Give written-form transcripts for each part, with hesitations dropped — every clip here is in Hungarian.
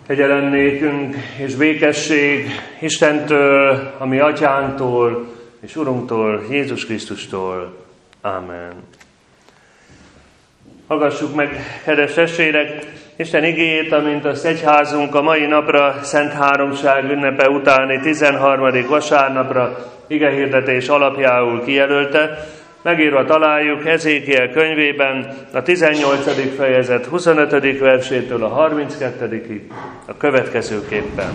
Kegyelem nékünk és békesség Istentől, a mi atyánktól és Urunktól, Jézus Krisztustól. Ámen. Hallgassuk meg, kedves testvérek, Isten igéjét, amint azt egyházunk a mai napra, Szent Háromság ünnepe utáni 13. vasárnapra igehirdetés alapjául kijelölte. Megírva találjuk Ezékiel könyvében a 18. fejezet 25. versétől a 32. a következőképpen.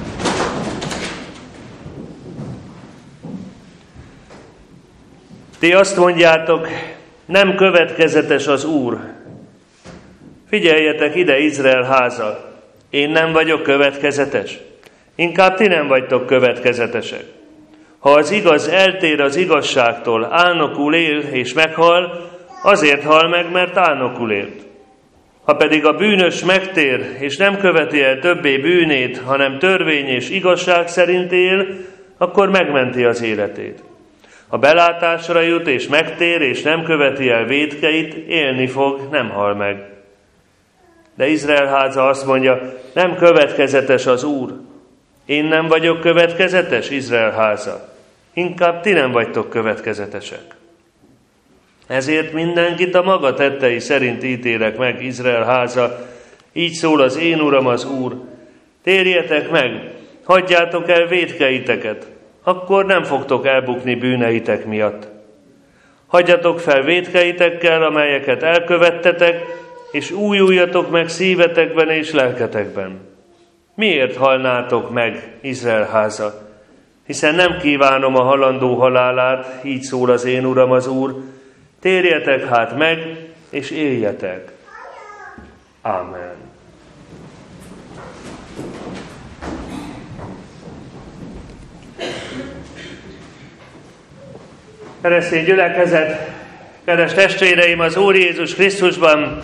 Ti azt mondjátok, nem következetes az Úr. Figyeljetek ide, Izrael háza, én nem vagyok következetes. Inkább ti nem vagytok következetesek. Ha az igaz eltér az igazságtól, álnokul él és meghal, azért hal meg, mert álnokul élt. Ha pedig a bűnös megtér, és nem követi el többé bűnét, hanem törvény és igazság szerint él, akkor megmenti az életét. Ha belátásra jut, és megtér, és nem követi el vétkeit, élni fog, nem hal meg. De Izrael háza azt mondja, nem következetes az Úr. Én nem vagyok következetes, Izrael háza. Inkább ti nem vagytok következetesek. Ezért mindenkit a maga tettei szerint ítélek meg, Izrael háza. Így szól az én Uram, az Úr. Térjetek meg, hagyjátok el vétkeiteket, akkor nem fogtok elbukni bűneitek miatt. Hagyjatok fel vétkeitekkel, amelyeket elkövettetek, és újuljatok meg szívetekben és lelketekben. Miért halnátok meg, Izrael háza? Hiszen nem kívánom a halandó halálát, így szól az én Uram, az Úr. Térjetek hát meg, és éljetek. Ámen. Keresztény gyülekezet, kedves testvéreim az Úr Jézus Krisztusban,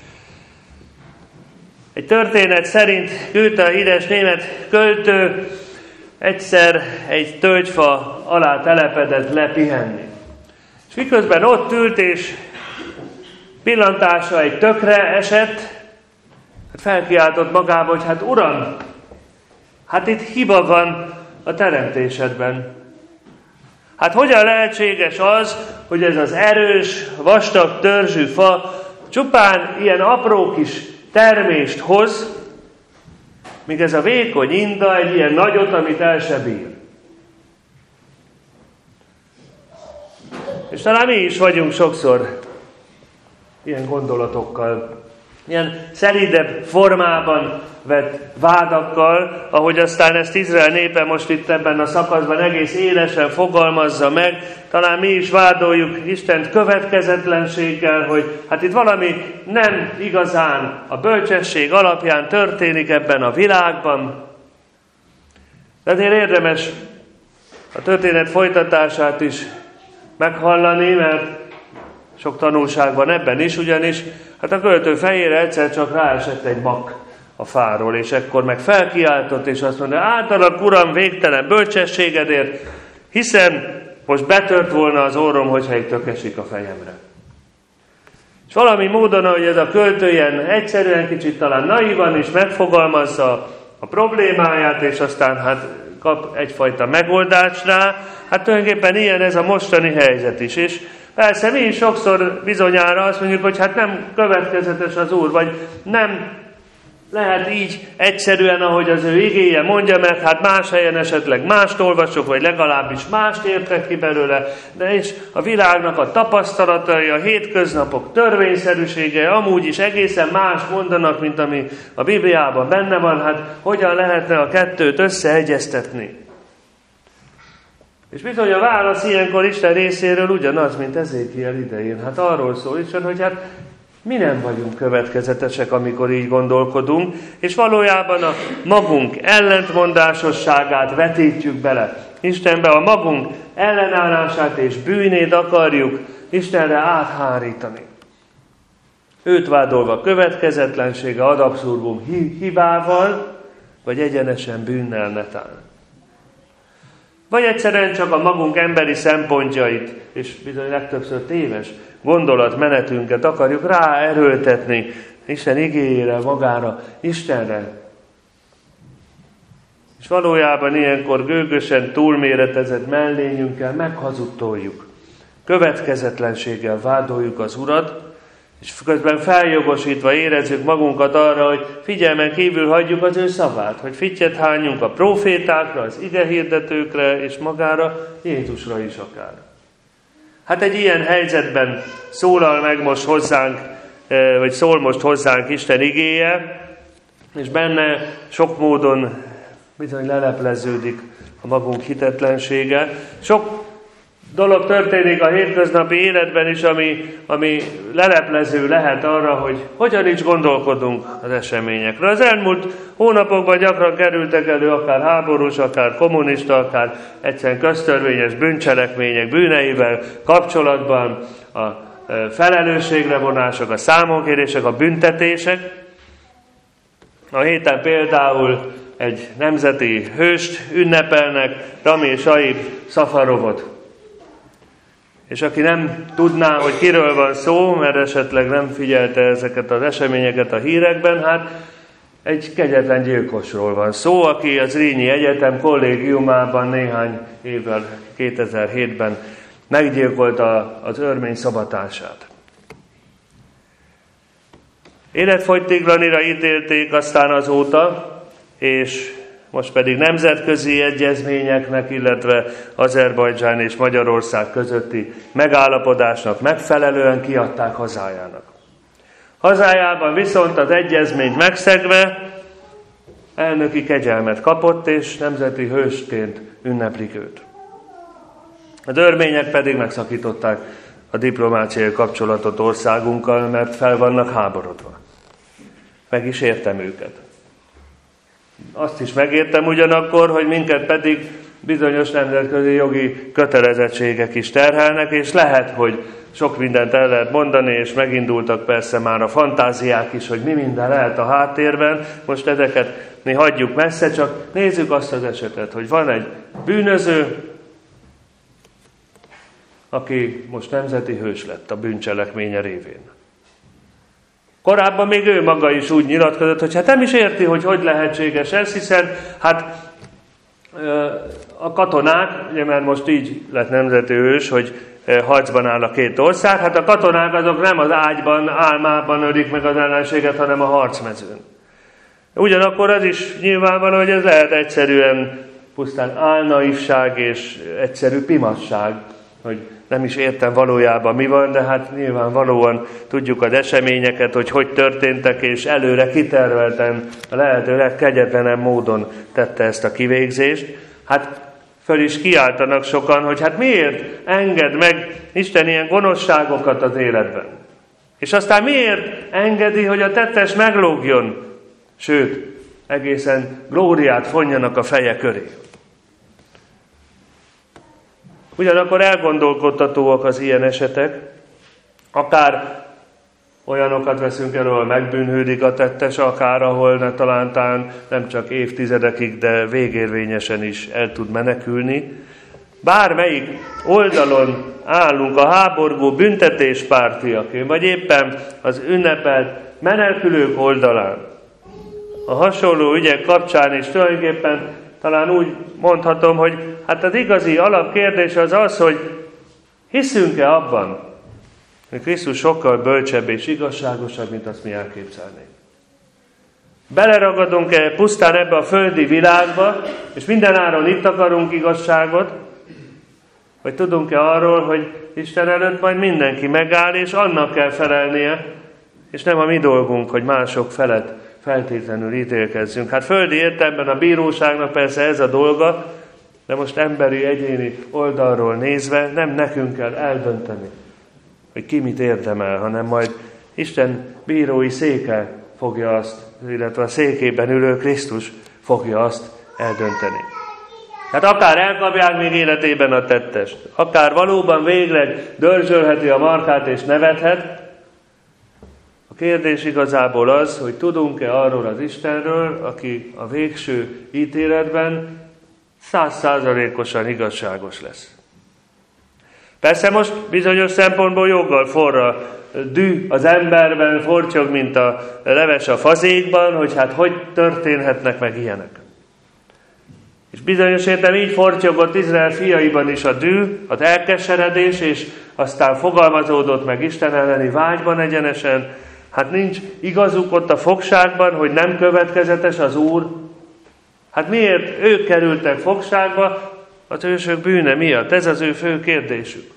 egy történet szerint küldte a híres német költő, egyszer egy tölgyfa alá telepedett le pihenni. És miközben ott ült, és pillantása egy tökre esett, felkiáltott magába, hogy hát Uram, hát itt hiba van a teremtésedben. Hát hogyan lehetséges az, hogy ez az erős, vastag törzsű fa csupán ilyen apró kis termést hoz, míg ez a vékony inda egy ilyen nagyot, amit el se bír. És talán mi is vagyunk sokszor ilyen gondolatokkal, ilyen szelídebb formában vett vádakkal, ahogy aztán ezt Izrael népe most itt ebben a szakaszban egész élesen fogalmazza meg. Talán mi is vádoljuk Istent következetlenséggel, hogy hát itt valami nem igazán a bölcsesség alapján történik ebben a világban. De azért érdemes a történet folytatását is meghallani, mert sok tanulság van ebben is, ugyanis hát a költő fejére egyszer csak ráesett egy mak a fáról, és ekkor meg felkiáltott, és azt mondta, általak Uram végtelen bölcsességedért, hiszen most betört volna az orrom, hogyha egy tök esik a fejemre. És valami módon, ahogy ez a költő ilyen egyszerűen, kicsit talán naivan is megfogalmazza a problémáját, és aztán hát kap egyfajta megoldást rá, hát tulajdonképpen ilyen ez a mostani helyzet is. És persze mi is sokszor bizonyára azt mondjuk, hogy hát nem következetes az Úr, vagy nem lehet így egyszerűen, ahogy az ő igéje mondja, mert hát más helyen esetleg mást olvasok, vagy legalábbis mást értek ki belőle, de és a világnak a tapasztalatai, a hétköznapok törvényszerűsége amúgy is egészen más mondanak, mint ami a Bibliában benne van, hát hogyan lehetne a kettőt összeegyeztetni? És bizony a válasz ilyenkor Isten részéről ugyanaz, mint Ezékiel idején. Hát arról szól Isten, hogy hát mi nem vagyunk következetesek, amikor így gondolkodunk, és valójában a magunk ellentmondásosságát vetítjük bele Istenbe, a magunk ellenállását és bűnét akarjuk Istenre áthárítani. Őt vádolva következetlensége ad abszurdum hibával, vagy egyenesen bűnnel netán. Vagy egyszerűen csak a magunk emberi szempontjait, és bizony legtöbbször téves gondolatmenetünket akarjuk ráerőltetni Isten igéjére, magára, Istenre. És valójában ilyenkor gőgösen túlméretezett mellényünkkel meghazudtoljuk. Következetlenséggel vádoljuk az Urat, és közben feljogosítva érezzük magunkat arra, hogy figyelmen kívül hagyjuk az ő szavát, hogy fittyet hányunk a prófétákra, az igehirdetőkre, és magára, Jézusra is akár. Hát egy ilyen helyzetben szól most hozzánk Isten igéje, és benne sok módon bizony lelepleződik a magunk hitetlensége. Sok dolog történik a hétköznapi életben is, ami leleplező lehet arra, hogy hogyan is gondolkodunk az eseményekről. Az elmúlt hónapokban gyakran kerültek elő akár háborús, akár kommunista, akár egyszerűen köztörvényes bűncselekmények, bűneivel kapcsolatban a felelősségre vonások, a számonkérések, a büntetések. A héten például egy nemzeti hőst ünnepelnek, Rami Saib Safarovot. És aki nem tudná, hogy kiről van szó, mert esetleg nem figyelte ezeket az eseményeket a hírekben, hát egy kegyetlen gyilkosról van szó, aki az Zrínyi Egyetem kollégiumában néhány évvel, 2007-ben meggyilkolta az örmény szabatársát. Életfogytiglanira ítélték aztán azóta, és most pedig nemzetközi egyezményeknek, illetve Azerbajdzsán és Magyarország közötti megállapodásnak megfelelően kiadták hazájának. Hazájában viszont az egyezményt megszegve elnöki kegyelmet kapott, és nemzeti hősként ünneplik őt. Az örmények pedig megszakították a diplomáciai kapcsolatot országunkkal, mert fel vannak háborodva. Meg is értem őket. Azt is megértem ugyanakkor, hogy minket pedig bizonyos nemzetközi jogi kötelezettségek is terhelnek, és lehet, hogy sok mindent el lehet mondani, és megindultak persze már a fantáziák is, hogy mi minden lehet a háttérben. Most ezeket mi hagyjuk messze, csak nézzük azt az esetet, hogy van egy bűnöző, aki most nemzeti hős lett a bűncselekménye révén. Korábban még ő maga is úgy nyilatkozott, hogy hát nem is érti, hogy lehetséges ez, hiszen hát a katonák, ugye mert most így lett nemzeti hős, hogy harcban áll a két ország, hát a katonák azok nem az ágyban, álmában ölik meg az ellenséget, hanem a harcmezőn. Ugyanakkor az is nyilvánvaló, hogy ez lehet egyszerűen pusztán álnaivság és egyszerű pimasság, hogy nem is értem valójában mi van, de hát nyilvánvalóan tudjuk az eseményeket, hogy történtek, és előre kitervelten a lehető legkegyetlenebb módon tette ezt a kivégzést. Hát föl is kiáltanak sokan, hogy hát miért enged meg Isten ilyen gonoszságokat az életben? És aztán miért engedi, hogy a tettes meglógjon? Sőt, egészen glóriát fonjanak a feje köré. Ugyanakkor elgondolkodtatóak az ilyen esetek, akár olyanokat veszünk elő, ahol megbűnhődik a tettes, akár ahol talán nem csak évtizedekig, de végérvényesen is el tud menekülni. Bármelyik oldalon állunk, a háborgó büntetéspártiaként, vagy éppen az ünnepelt menekülők oldalán, a hasonló ügyek kapcsán is tulajdonképpen talán úgy mondhatom, hogy hát az igazi alapkérdés az az, hogy hiszünk-e abban, hogy Krisztus sokkal bölcsebb és igazságosabb, mint azt mi elképzelnénk. Beleragadunk-e pusztán ebbe a földi világba, és mindenáron itt akarunk igazságot, vagy tudunk-e arról, hogy Isten előtt majd mindenki megáll, és annak kell felelnie, és nem a mi dolgunk, hogy mások felett feltétlenül ítélkezzünk. Hát földi értelemben a bíróságnak persze ez a dolga, de most emberi, egyéni oldalról nézve nem nekünk kell eldönteni, hogy ki mit érdemel, hanem majd Isten bírói széke fogja azt, illetve a székében ülő Krisztus fogja azt eldönteni. Hát akár elkapják még életében a tettest, akár valóban végleg dörzsölheti a markát és nevethet. A kérdés igazából az, hogy tudunk-e arról az Istenről, aki a végső ítéletben 100%-osan igazságos lesz. Persze most bizonyos szempontból joggal forra dű az emberben, fortyog, mint a leves a fazékban, hogy hát hogy történhetnek meg ilyenek. És bizonyos értelemben így fortyogott Izrael fiaiban is a dű, az elkeseredés, és aztán fogalmazódott meg Isten elleni vágyban egyenesen. Hát nincs igazuk ott a fogságban, hogy nem következetes az Úr. Hát miért ők kerültek fogságba? Az ősök bűne miatt. Ez az ő fő kérdésük.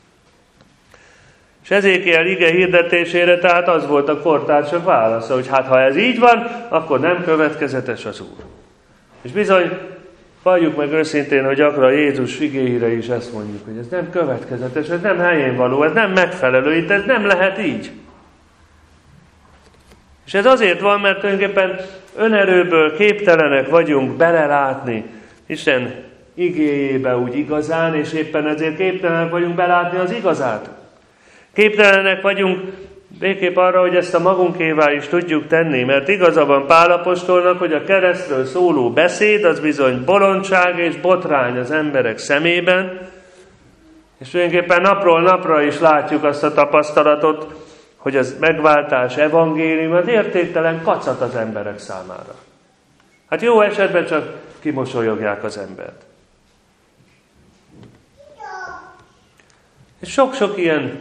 És Ezékiel ige hirdetésére tehát az volt a kortársak válasza, hogy hát ha ez így van, akkor nem következetes az Úr. És bizony, valljuk meg őszintén, hogy gyakran Jézus igéire is ezt mondjuk, hogy ez nem következetes, ez nem helyén való, ez nem megfelelő, itt ez nem lehet így. És ez azért van, mert tulajdonképpen önerőből képtelenek vagyunk belelátni Isten igéjébe úgy igazán, és éppen ezért képtelenek vagyunk belátni az igazát. Képtelenek vagyunk végképp arra, hogy ezt a magunkévá is tudjuk tenni, mert igaza van Pál apostolnak, hogy a keresztről szóló beszéd az bizony bolondság és botrány az emberek szemében, és tulajdonképpen napról napra is látjuk azt a tapasztalatot, hogy az megváltás evangélium az értéktelen kacat az emberek számára. Hát jó esetben csak kimosolyogják az embert. És sok-sok ilyen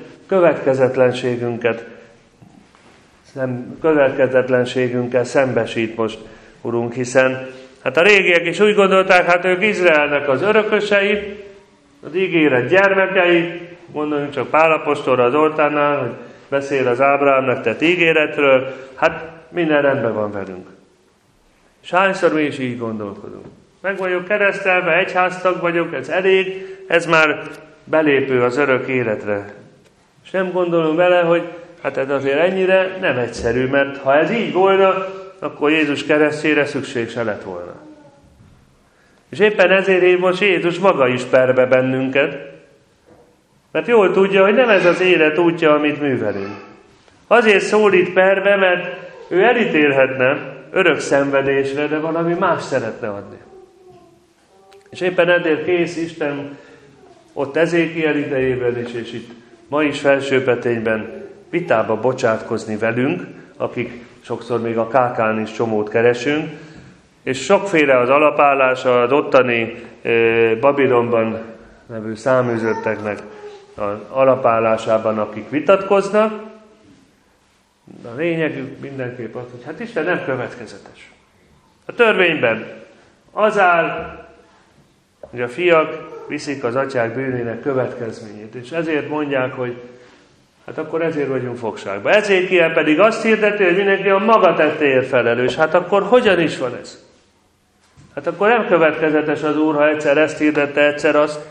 következetlenségünkkel szembesít most Urunk, hiszen hát a régiek is úgy gondolták, hát ők Izraelnek az örökösei, az ígéret gyermekei, gondoljunk csak Pál apostolra az oltárnál, hogy beszél az Ábrahámnak tett ígéretről, hát minden rendben van velünk. És hányszor mi is így gondolkodunk. Meg vagyok keresztelve, egyháztag vagyok, ez elég, ez már belépő az örök életre. És nem gondolom vele, hogy hát ez azért ennyire nem egyszerű, mert ha ez így volna, akkor Jézus keresztjére szükség se lett volna. És éppen ezért hív most Jézus maga is perbe bennünket, mert jól tudja, hogy nem ez az élet útja, amit művelünk. Azért szólít perbe, mert ő elítélhetne örök szenvedésre, de valami más szeretne adni. És éppen ezért kész Isten ott Ezékiel idejében is, és itt ma is Felsőpetényben vitába bocsátkozni velünk, akik sokszor még a kákán is csomót keresünk, és sokféle az alapállása az ottani Babilonban nevű száműzötteknek az alapállásában, akik vitatkoznak. A lényegük mindenképp az, hogy hát Isten nem következetes. A törvényben az áll, hogy a fiak viszik az atyák bűnének következményét, és ezért mondják, hogy hát akkor ezért vagyunk fogságban. Ezékiel pedig azt hirdeti, hogy mindenki a maga tettéért felelős. Hát akkor hogyan is van ez? Hát akkor nem következetes az Úr, ha egyszer ezt hirdette, egyszer azt.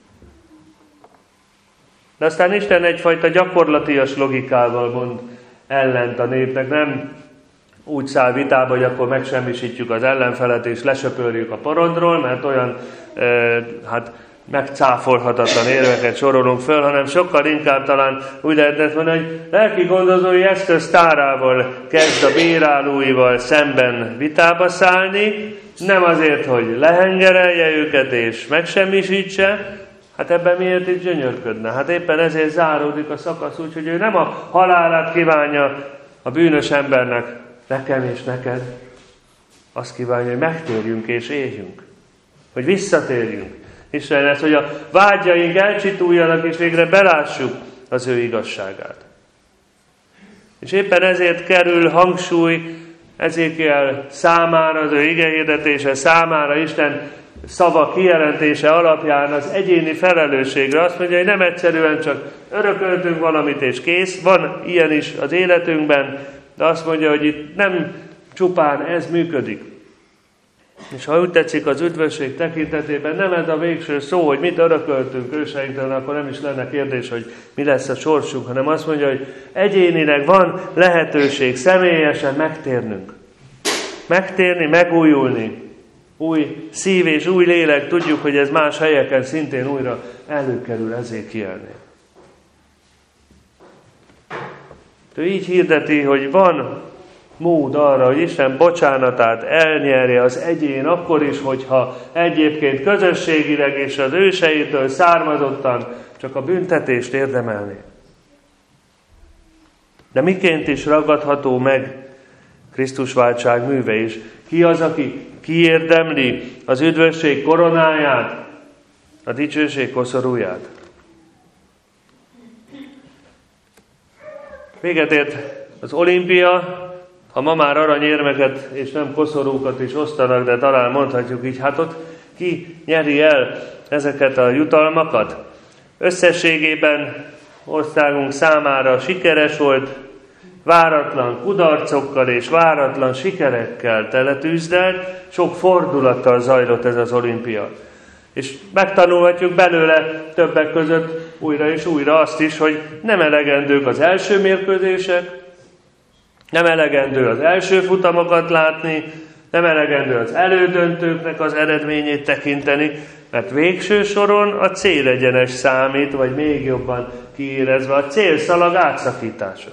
De aztán Isten egyfajta gyakorlatias logikával mond ellent a népnek, nem úgy száll vitába, hogy akkor megsemmisítjük az ellenfelet és lesöpörjük a porondról, mert olyan megcáfolhatatlan érveket sorolunk föl, hanem sokkal inkább talán úgy lehetne mondani, hogy lelki gondozói eszköztárával kezd a bírálóival szemben vitába szállni, nem azért, hogy lehengerelje őket és megsemmisítse, hát ebben miért is gyönyörködne? Hát éppen ezért záródik a szakasz úgy, hogy ő nem a halálát kívánja a bűnös embernek, nekem és neked, azt kívánja, hogy megtérjünk és éljünk, hogy visszatérjünk Istenhez, hogy a vágyaink elcsituljanak, és végre belássuk az ő igazságát. És éppen ezért kerül hangsúly Ezékiel számára, az ő igehirdetése számára, Isten szava kijelentése alapján az egyéni felelősségre. Azt mondja, hogy nem egyszerűen csak örököltünk valamit és kész, van ilyen is az életünkben, de azt mondja, hogy itt nem csupán ez működik. És ha úgy tetszik, az üdvösség tekintetében nem ez a végső szó, hogy mit örököltünk őseinktől, akkor nem is lenne kérdés, hogy mi lesz a sorsunk, hanem azt mondja, hogy egyénileg van lehetőség személyesen megtérnünk. Megtérni, megújulni. Új szív és új lélek, tudjuk, hogy ez más helyeken szintén újra előkerül Ezékielnél. Ő így hirdeti, hogy van mód arra, hogy Isten bocsánatát elnyerje az egyén, akkor is, hogyha egyébként közösségileg és az őseitől származottan csak a büntetést érdemelni. De miként is ragadható meg Krisztus váltság műve is? Ki az, aki kiérdemli az üdvösség koronáját, a dicsőség koszorúját. Véget ért az olimpia, ha ma már aranyérmeket és nem koszorúkat is osztanak, de talán mondhatjuk így, hát ott ki nyeri el ezeket a jutalmakat? Összességében országunk számára sikeres volt, váratlan kudarcokkal és váratlan sikerekkel teletűzdelt, sok fordulattal zajlott ez az olimpia. És megtanulhatjuk belőle többek között újra és újra azt is, hogy nem elegendők az első mérkőzések, nem elegendő az első futamokat látni, nem elegendő az elődöntőknek az eredményét tekinteni, mert végső soron a célegyenes számít, vagy még jobban kiérezve a célszalag átszakítása.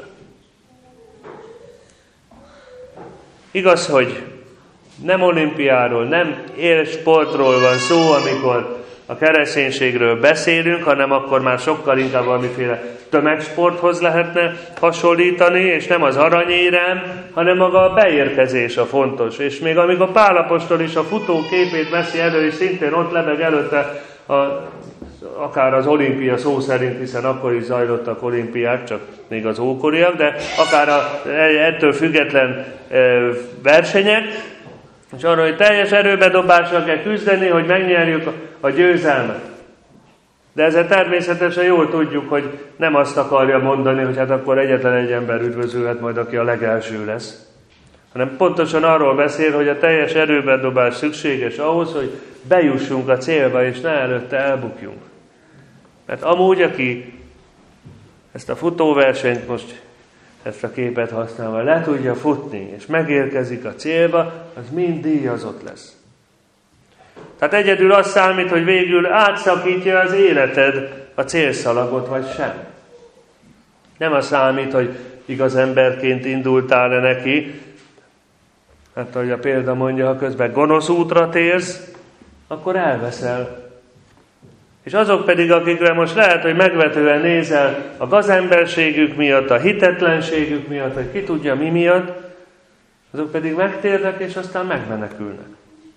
Igaz, hogy nem olimpiáról, nem élsportról van szó, amikor a kereszténységről beszélünk, hanem akkor már sokkal inkább valamiféle tömegsporthoz lehetne hasonlítani, és nem az aranyérem, hanem maga a beérkezés a fontos. És még amíg a Pál apostol is a futó képét veszi elő, és szintén ott lebeg előtte akár az olimpia szó szerint, hiszen akkor is zajlottak olimpiák, csak még az ókoriak, de akár ettől független versenyek, és arra, hogy teljes erőbedobással kell küzdeni, hogy megnyerjük a győzelmet. De ezzel természetesen jól tudjuk, hogy nem azt akarja mondani, hogy hát akkor egyetlen egy ember üdvözülhet majd, aki a legelső lesz. Hanem pontosan arról beszél, hogy a teljes erőbedobás szükséges ahhoz, hogy bejussunk a célba, és ne előtte elbukjunk. Mert amúgy, aki ezt a futóversenyt most, ezt a képet használva le tudja futni, és megérkezik a célba, az mind díjazott lesz. Tehát egyedül az számít, hogy végül átszakítja az életed a célszalagot, vagy sem. Nem az számít, hogy igaz emberként indultál-e neki. Hát, ahogy a példa mondja, ha közben gonosz útra térsz, akkor elveszel. És azok pedig, akikre most lehet, hogy megvetően nézel a gazemberségük miatt, a hitetlenségük miatt, vagy ki tudja mi miatt, azok pedig megtérnek, és aztán megmenekülnek.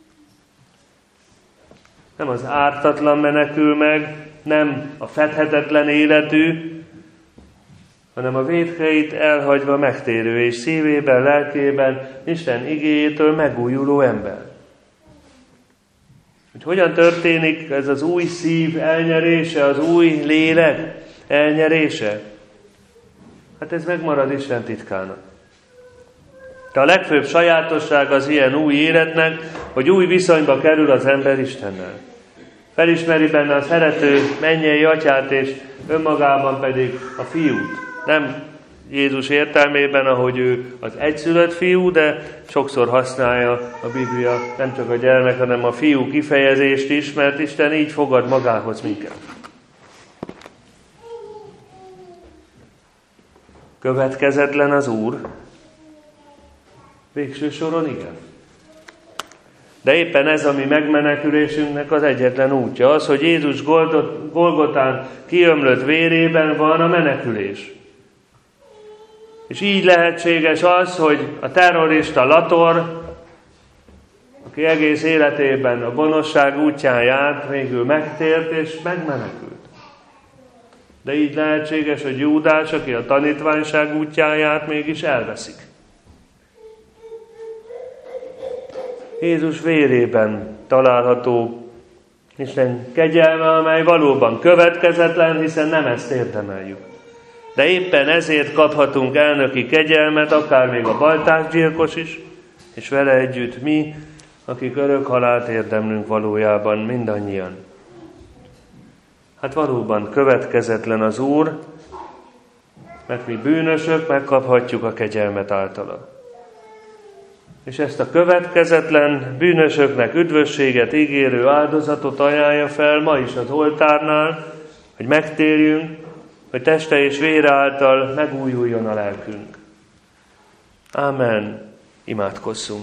Nem az ártatlan menekül meg, nem a fedhetetlen életű, hanem a vétkeit elhagyva megtérő és szívében, lelkében Isten igéjétől megújuló ember. Hogy hogyan történik ez az új szív elnyerése, az új lélek elnyerése? Hát ez megmarad Isten titkának. De a legfőbb sajátosság az ilyen új életnek, hogy új viszonyba kerül az ember Istennel. Felismeri benne a szerető mennyei atyát, és önmagában pedig a fiút. Nem Jézus értelmében, ahogy ő az egyszülött fiú, de sokszor használja a Biblia nem csak a gyermek, hanem a fiú kifejezést is, mert Isten így fogad magához minket. Következetlen az Úr? Végső soron igen. De éppen ez a mi megmenekülésünknek az egyetlen útja. Az, hogy Jézus Golgotán kiömlött vérében van a menekülés. És így lehetséges az, hogy a terrorista Lator, aki egész életében a gonoszság útján járt, végül megtért és megmenekült. De így lehetséges, hogy Júdás, aki a tanítványság útján járt, mégis elveszik. Jézus vérében található Isten kegyelme, amely valóban következetlen, hiszen nem ezt érdemeljük. De éppen ezért kaphatunk elnöki kegyelmet, akár még a baltásgyilkos is, és vele együtt mi, akik örök halált érdemlünk valójában mindannyian. Hát valóban következetlen az Úr, mert mi bűnösök megkaphatjuk a kegyelmet általa. És ezt a következetlen, bűnösöknek üdvösséget ígérő áldozatot ajánlja fel ma is az oltárnál, hogy megtérjünk, hogy teste és vére által megújuljon a lelkünk. Ámen. Imádkozzunk.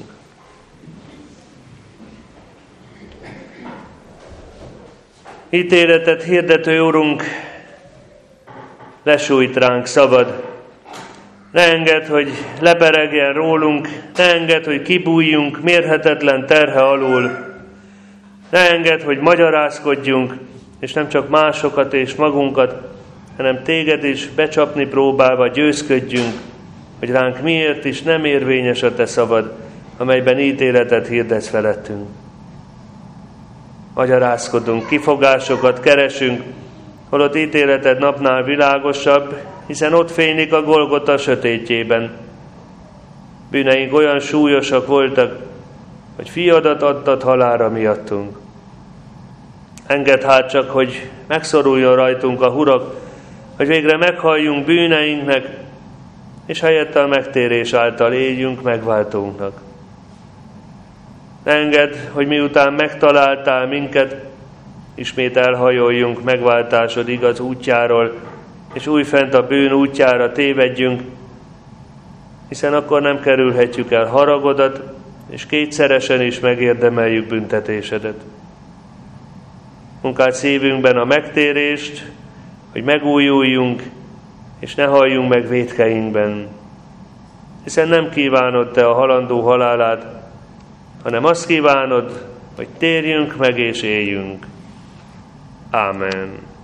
Ítéletet hirdető Urunk, lesújt ránk szavad, Ne engedd, hogy leperegjen rólunk, ne engedd, hogy kibújjunk mérhetetlen terhe alól. Ne engedd, hogy magyarázkodjunk, és nem csak másokat és magunkat, hanem téged is becsapni próbálva győzködjünk, hogy ránk miért is nem érvényes a te szavad, amelyben ítéletet hirdetsz felettünk. Magyarázkodunk, kifogásokat keresünk, holott ítéleted napnál világosabb, hiszen ott fénylik a Golgota sötétjében. Bűneink olyan súlyosak voltak, hogy fiadat adtad halálra miattunk. Engedd hát csak, hogy megszoruljon rajtunk a hurak, hogy végre meghalljunk bűneinknek, és helyette a megtérés által éljünk megváltónknak. Engedd, hogy miután megtaláltál minket, ismét elhajoljunk megváltásod igaz útjáról, és újfent a bűn útjára tévedjünk, hiszen akkor nem kerülhetjük el haragodat, és kétszeresen is megérdemeljük büntetésedet. Munkáld szívünkben a megtérést, hogy megújuljunk, és ne halljunk meg vétkeinkben, hiszen nem kívánod te a halandó halálát, hanem azt kívánod, hogy térjünk meg és éljünk. Ámen.